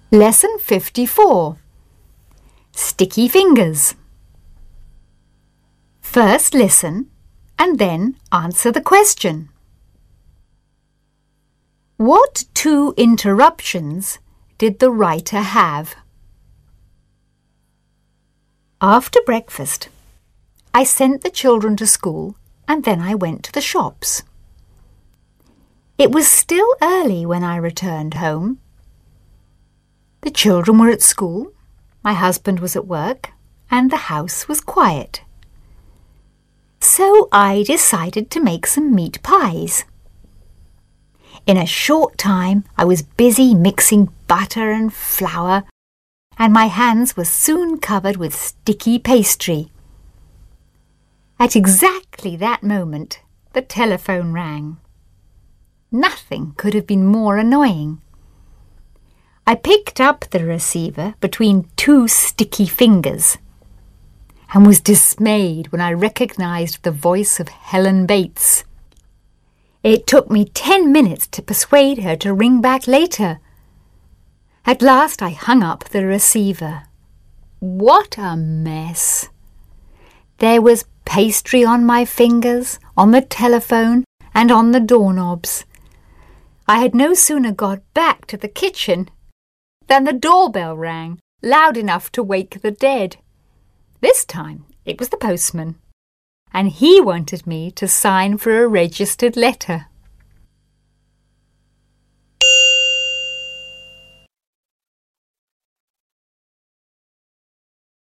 Lesson 54. Sticky fingers. First listen and then answer the question. What two interruptions did the writer have? After breakfast, I sent the children to school and then I went to the shops. It was still early when I returned home. The children were at school, my husband was at work, and the house was quiet. So I decided to make some meat pies. In a short time, I was busy mixing butter and flour, and my hands were soon covered with sticky pastry. At exactly that moment, the telephone rang. Nothing could have been more annoying. I picked up the receiver between two sticky fingers and was dismayed when I recognized the voice of Helen Bates. It took me 10 minutes to persuade her to ring back later. At last I hung up the receiver. What a mess! There was pastry on my fingers, on the telephone, and on the doorknobs. I had no sooner got back to the kitchen than the doorbell rang, loud enough to wake the dead. This time it was the postman, and he wanted me to sign for a registered letter.